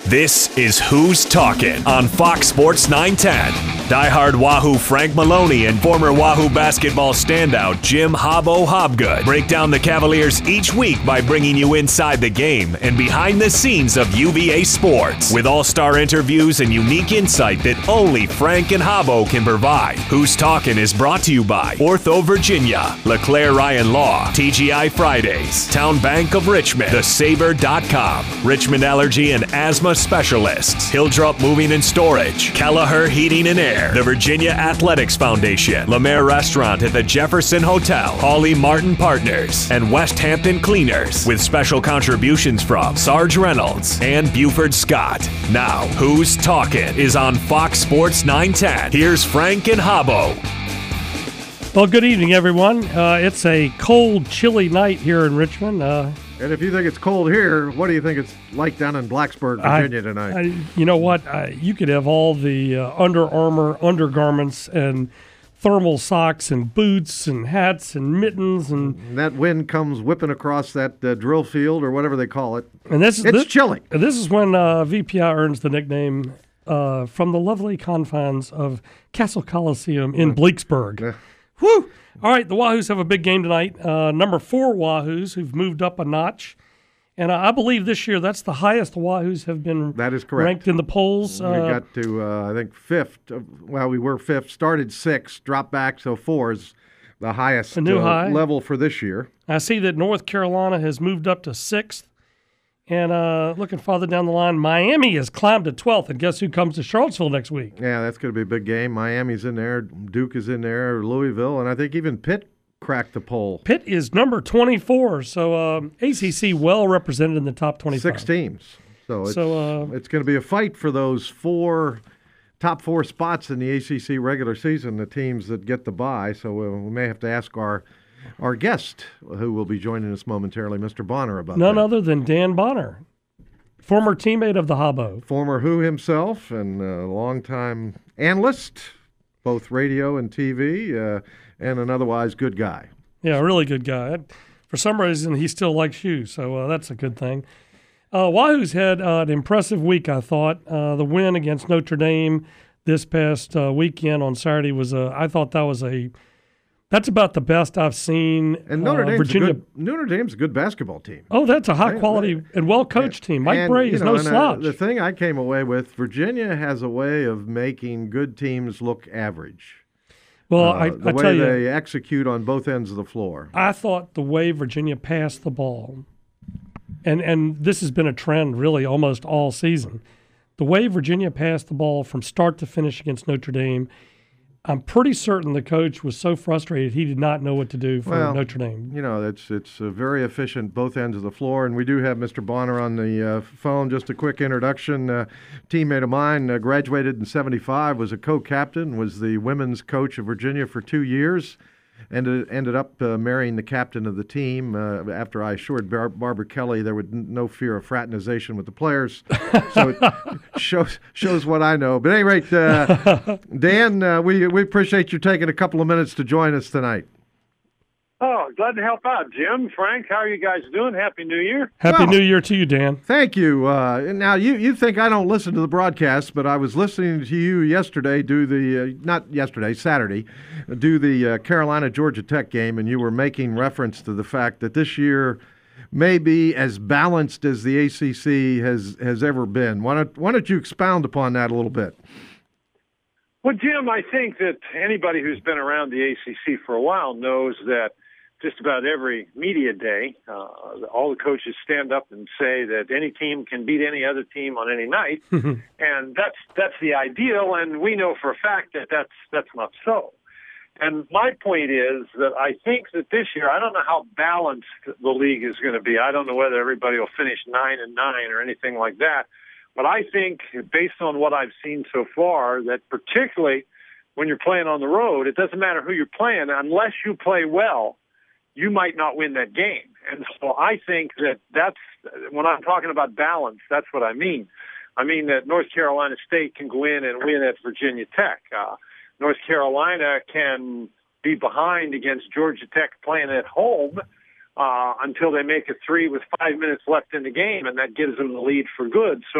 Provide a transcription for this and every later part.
This is Who's Talking on Fox Sports 910. Diehard Wahoo Frank Maloney and former Wahoo basketball standout Jim Hobbo Hobgood break down the Cavaliers each week by bringing you inside the game and behind the scenes of UVA sports with all-star interviews and unique insight that only Frank and Hobbo can provide. Who's Talking is brought to you by Ortho Virginia, LeClaire Ryan Law, TGI Fridays, Town Bank of Richmond, TheSaber.com, Richmond Allergy and Asthma Specialists, Hildrup Moving and Storage, Kelleher Heating and Air, the Virginia Athletics Foundation, Lemaire Restaurant at the Jefferson Hotel, Hawley Martin Partners, and West Hampton Cleaners, with special contributions from Sarge Reynolds and Buford Scott. Now, Who's Talking is on Fox Sports 910. Here's Frank and Hobbo. Well, good evening, everyone. It's a cold, chilly night here in Richmond. And if you think it's cold here, what do you think it's like down in Blacksburg, Virginia tonight? You know what? You could have all the Under Armour undergarments and thermal socks and boots and hats and mittens. And that wind comes whipping across that drill field or whatever they call it. And it's chilly. This is when VPI earns the nickname from the lovely confines of Castle Coliseum in Bleaksburg. Yeah. Whew! All right, the Wahoos have a big game tonight. Number 4 Wahoos, who've moved up a notch. And I believe this year that's the highest the Wahoos have been that is correct. Ranked in the polls. We got to, I think, 5th. Well, we were 5th, started 6th, dropped back, so 4 is the highest high level for this year. I see that North Carolina has moved up to 6th. And looking farther down the line, Miami has climbed to 12th. And guess who comes to Charlottesville next week? Yeah, that's going to be a big game. Miami's in there. Duke is in there. Louisville. And I think even Pitt cracked the poll. Pitt is number 24. So ACC well represented in the top 25. 6 teams. So it's going to be a fight for those top 4 spots in the ACC regular season, the teams that get the bye. So we may have to ask our guest, who will be joining us momentarily, Mr. Bonner, about None other than Dan Bonner, former teammate of the Hobbo. Former Who himself and a longtime analyst, both radio and TV, and an otherwise good guy. Yeah, a really good guy. For some reason, he still likes you, so that's a good thing. Wahoo's had an impressive week, I thought. The win against Notre Dame this past weekend on Saturday was I thought that's about the best I've seen. And Notre Dame's a good basketball team. Oh, that's a high-quality and well-coached team. Mike Brey is no slouch. The thing I came away with, Virginia has a way of making good teams look average. Well, the way they execute on both ends of the floor. I thought the way Virginia passed the ball, and this has been a trend really almost all season, the way Virginia passed the ball from start to finish against Notre Dame, I'm pretty certain the coach was so frustrated he did not know what to do for Notre Dame. You know, it's very efficient both ends of the floor, and we do have Mr. Bonner on the phone. Just a quick introduction. Teammate of mine, graduated in 1975, was a co-captain, was the women's coach of Virginia for 2 years, and ended up marrying the captain of the team after I assured Barbara Kelly there was no fear of fraternization with the players. So it shows what I know. But at any rate, Dan, we appreciate you taking a couple of minutes to join us tonight. Oh, glad to help out, Jim. Frank, how are you guys doing? Happy New Year. Happy New Year to you, Dan. Thank you. Now, you think I don't listen to the broadcast, but I was listening to you yesterday Saturday, do the Carolina-Georgia Tech game, and you were making reference to the fact that this year may be as balanced as the ACC has ever been. Why don't you expound upon that a little bit? Well, Jim, I think that anybody who's been around the ACC for a while knows that just about every media day, all the coaches stand up and say that any team can beat any other team on any night, and that's the ideal. And we know for a fact that that's not so. And my point is that I think that this year, I don't know how balanced the league is going to be. I don't know whether everybody will finish 9-9 or anything like that. But I think, based on what I've seen so far, that particularly when you're playing on the road, it doesn't matter who you're playing, unless you play well, you might not win that game. And so I think that's when I'm talking about balance, that's what I mean. I mean that North Carolina State can go in and win at Virginia Tech. North Carolina can be behind against Georgia Tech playing at home until they make a three with 5 minutes left in the game, and that gives them the lead for good. So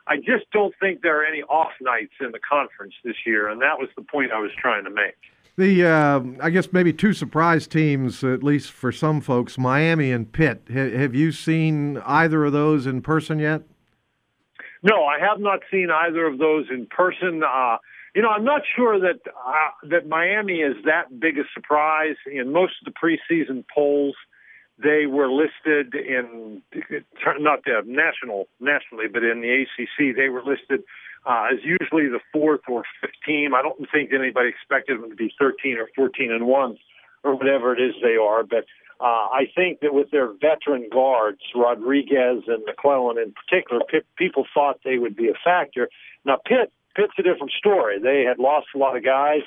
I just don't think there are any off nights in the conference this year, and that was the point I was trying to make. I guess maybe two surprise teams, at least for some folks, Miami and Pitt. Have you seen either of those in person yet? No, I have not seen either of those in person. I'm not sure that Miami is that big a surprise. In most of the preseason polls, they were listed in, not nationally, but in the ACC, they were listed as usually the fourth or fifth team. I don't think anybody expected them to be 13 or 14-1 or whatever it is they are. But I think that with their veteran guards, Rodriguez and McClellan in particular, people thought they would be a factor. Now, Pitt's a different story. They had lost a lot of guys,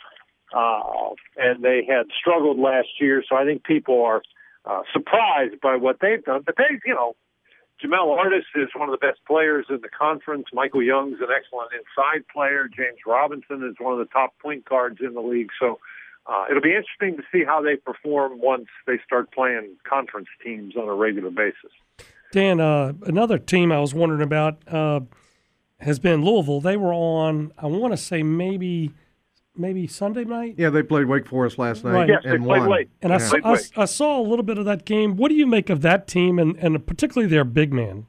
and they had struggled last year. So I think people are surprised by what they've done. But Jamel Artis is one of the best players in the conference. Michael Young's an excellent inside player. James Robinson is one of the top point guards in the league. So it'll be interesting to see how they perform once they start playing conference teams on a regular basis. Dan, another team I was wondering about has been Louisville. They were on, I want to say maybe Sunday night? Yeah, they played Wake Forest last night. Right. Yes, they played late. And I saw a little bit of that game. What do you make of that team and particularly their big man?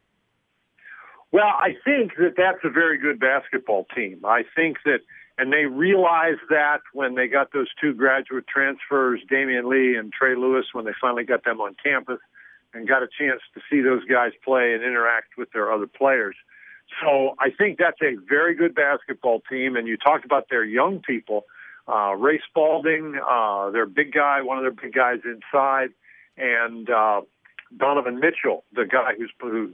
Well, I think that's a very good basketball team. I think that, and they realized that when they got those two graduate transfers, Damian Lee and Trey Lewis, when they finally got them on campus and got a chance to see those guys play and interact with their other players. So I think that's a very good basketball team. And you talked about their young people, Ray Spalding, their big guy, one of their big guys inside, and Donovan Mitchell, the guy who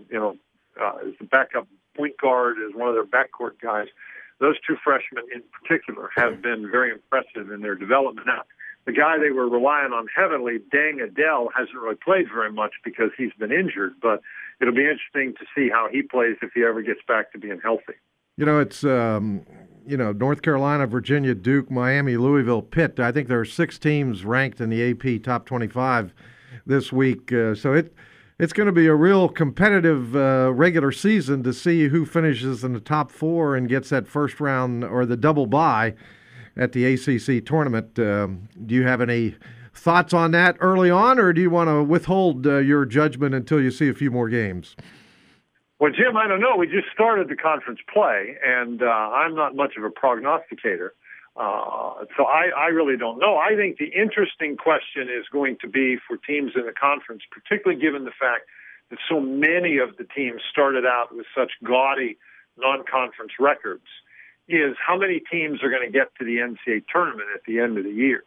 is the backup point guard, is one of their backcourt guys. Those two freshmen in particular have been very impressive in their development. Now, the guy they were relying on heavily, Deng Adele, hasn't really played very much because he's been injured, but it'll be interesting to see how he plays if he ever gets back to being healthy. It's, North Carolina, Virginia, Duke, Miami, Louisville, Pitt. I think there are 6 teams ranked in the AP Top 25 this week. So it's going to be a real competitive regular season to see who finishes in the top 4 and gets that first round or the double bye at the ACC tournament. Do you have any thoughts on that early on, or do you want to withhold your judgment until you see a few more games? Well, Jim, I don't know. We just started the conference play, and I'm not much of a prognosticator. So I really don't know. I think the interesting question is going to be for teams in the conference, particularly given the fact that so many of the teams started out with such gaudy non-conference records, is how many teams are going to get to the NCAA tournament at the end of the year.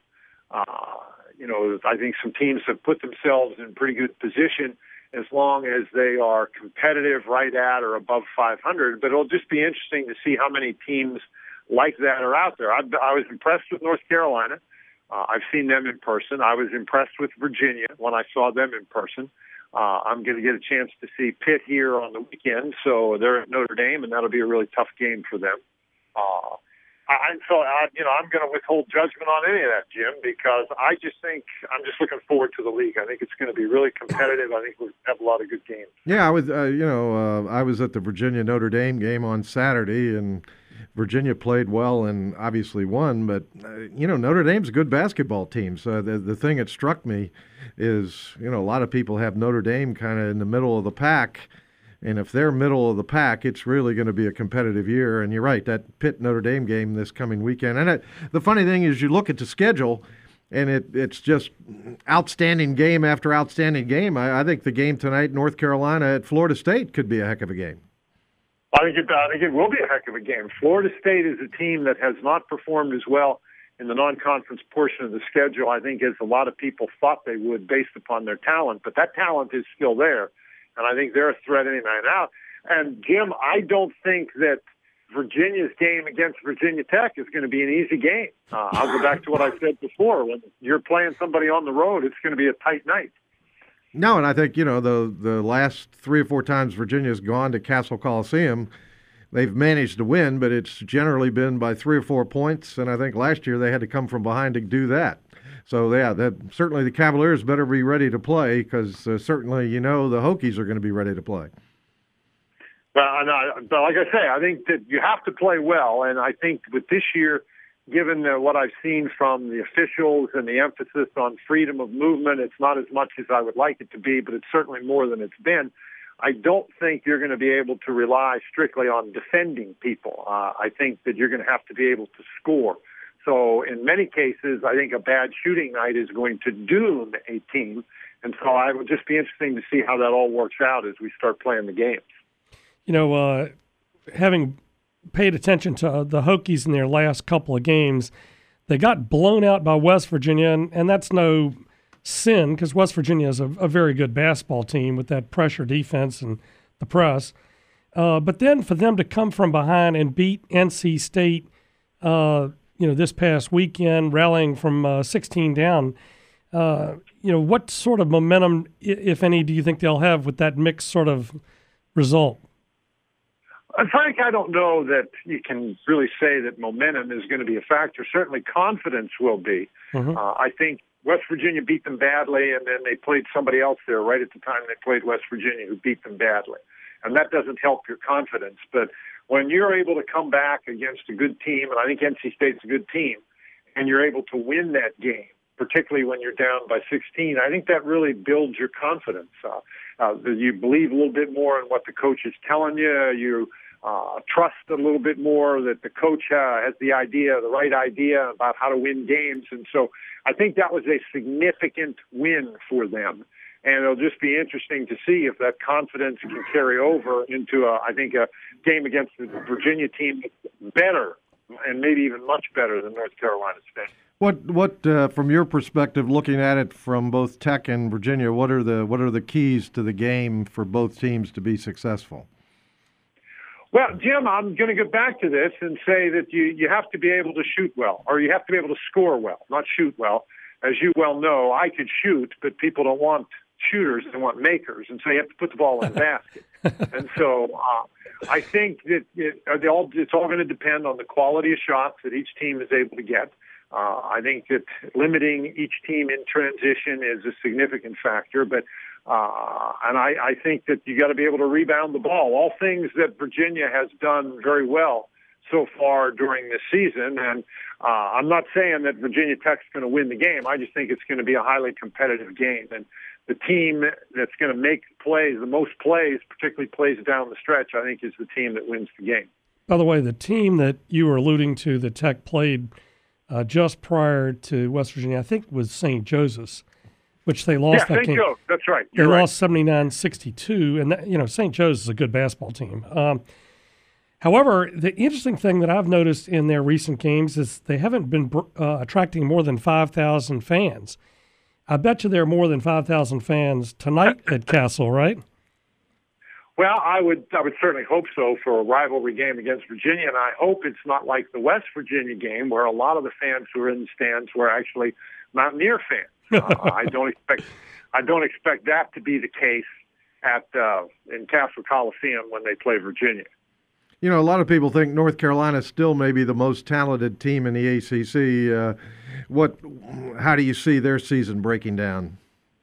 I think some teams have put themselves in pretty good position as long as they are competitive right at or above 500. But it'll just be interesting to see how many teams like that are out there. I was impressed with North Carolina. I've seen them in person. I was impressed with Virginia when I saw them in person. I'm going to get a chance to see Pitt here on the weekend, so they're at Notre Dame, and that'll be a really tough game for them. I'm going to withhold judgment on any of that, Jim, because I just think I'm just looking forward to the league. I think it's going to be really competitive. I think we'll have a lot of good games. Yeah, I was at the Virginia Notre Dame game on Saturday, and Virginia played well and obviously won. But Notre Dame's a good basketball team. So the thing that struck me is a lot of people have Notre Dame kind of in the middle of the pack. And if they're middle of the pack, it's really going to be a competitive year. And you're right, that Pitt-Notre Dame game this coming weekend. And the funny thing is you look at the schedule, and it's just outstanding game after outstanding game. I think the game tonight, North Carolina at Florida State, could be a heck of a game. I think it will be a heck of a game. Florida State is a team that has not performed as well in the non-conference portion of the schedule, I think, as a lot of people thought they would based upon their talent. But that talent is still there. And I think they're a threat any night out. And, Jim, I don't think that Virginia's game against Virginia Tech is going to be an easy game. I'll go back to what I said before. When you're playing somebody on the road, it's going to be a tight night. No, and I think, the last 3 or 4 times Virginia's gone to Castle Coliseum, they've managed to win, but it's generally been by 3 or 4 points. And I think last year they had to come from behind to do that. So, yeah, certainly the Cavaliers better be ready to play because certainly, the Hokies are going to be ready to play. But like I say, I think that you have to play well, and I think with this year, given what I've seen from the officials and the emphasis on freedom of movement, it's not as much as I would like it to be, but it's certainly more than it's been. I don't think you're going to be able to rely strictly on defending people. I think that you're going to have to be able to score. So in many cases, I think a bad shooting night is going to doom a team. And so I would just be interesting to see how that all works out as we start playing the games. You know, having paid attention to the Hokies in their last couple of games, they got blown out by West Virginia, and that's no sin because West Virginia is a very good basketball team with that pressure defense and the press. But then for them to come from behind and beat NC State, this past weekend, rallying from 16 down, what sort of momentum, if any, do you think they'll have with that mixed sort of result? Frank, I don't know that you can really say that momentum is going to be a factor. Certainly confidence will be. Mm-hmm. I think West Virginia beat them badly, and then they played somebody else there right at the time they played West Virginia who beat them badly. And that doesn't help your confidence. But when you're able to come back against a good team, and I think NC State's a good team, and you're able to win that game, particularly when you're down by 16, I think that really builds your confidence. You believe a little bit more in what the coach is telling you. You trust a little bit more that the coach has the right idea about how to win games. And so I think that was a significant win for them. And it'll just be interesting to see if that confidence can carry over into, a game against the Virginia team that's better and maybe even much better than North Carolina State. What from your perspective, looking at it from both Tech and Virginia, what are the keys to the game for both teams to be successful? Well, Jim, I'm going to get back to this and say that you have to be able to shoot well, or you have to be able to score well, not shoot well. As you well know, I could shoot, but people don't want shooters, they want makers, and so you have to put the ball in the basket. And so I think that it's all going to depend on the quality of shots that each team is able to get. I think that limiting each team in transition is a significant factor, but and I think that you got to be able to rebound the ball. All things that Virginia has done very well so far during this season. And I'm not saying that Virginia Tech's going to win the game. I just think it's going to be a highly competitive game. And the team that's going to make plays, the most plays, particularly plays down the stretch, I think is the team that wins the game. By the way, the team that you were alluding to that Tech played just prior to West Virginia, I think was St. Joseph's, which they lost that game. St. Joe, that's right. They lost 79-62, and St. Joe's is a good basketball team. However, the interesting thing that I've noticed in their recent games is they haven't been attracting more than 5,000 fans. I bet you there are more than 5,000 fans tonight at Castle, right? Well, I would certainly hope so for a rivalry game against Virginia, and I hope it's not like the West Virginia game where a lot of the fans who are in the stands were actually Mountaineer fans. I don't expect that to be the case in Castle Coliseum when they play Virginia. You know, a lot of people think North Carolina still may be the most talented team in the ACC. How do you see their season breaking down?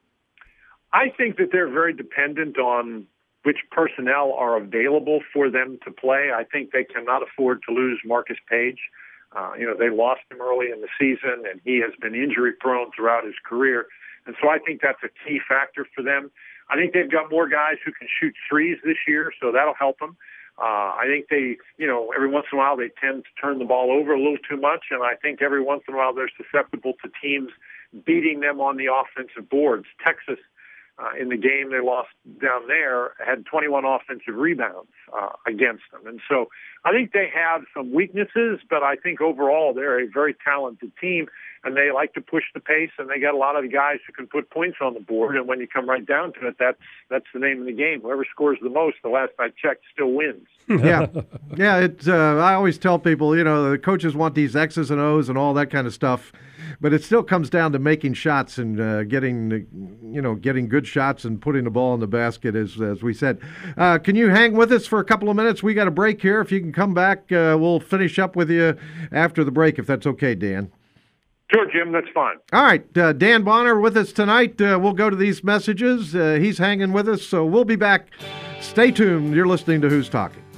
I think that they're very dependent on which personnel are available for them to play. I think they cannot afford to lose Marcus Page. They lost him early in the season, and he has been injury-prone throughout his career. And so I think that's a key factor for them. I think they've got more guys who can shoot threes this year, so that'll help them. I think they, every once in a while they tend to turn the ball over a little too much, and I think every once in a while they're susceptible to teams beating them on the offensive boards. Texas, in the game they lost down there, had 21 offensive rebounds against them. And so I think they have some weaknesses, but I think overall they're a very talented team, and they like to push the pace, and they got a lot of guys who can put points on the board. And when you come right down to it, that's the name of the game. Whoever scores the most, the last I checked, still wins. Yeah. It's I always tell people, the coaches want these X's and O's and all that kind of stuff, but it still comes down to making shots and getting good shots and putting the ball in the basket, as we said. Can you hang with us for a couple of minutes? We got a break here. If you can come back, we'll finish up with you after the break, if that's okay, Dan. Sure, Jim, that's fine. All right, Dan Bonner with us tonight. We'll go to these messages. He's hanging with us, so we'll be back Stay tuned. You're listening to Who's Talking.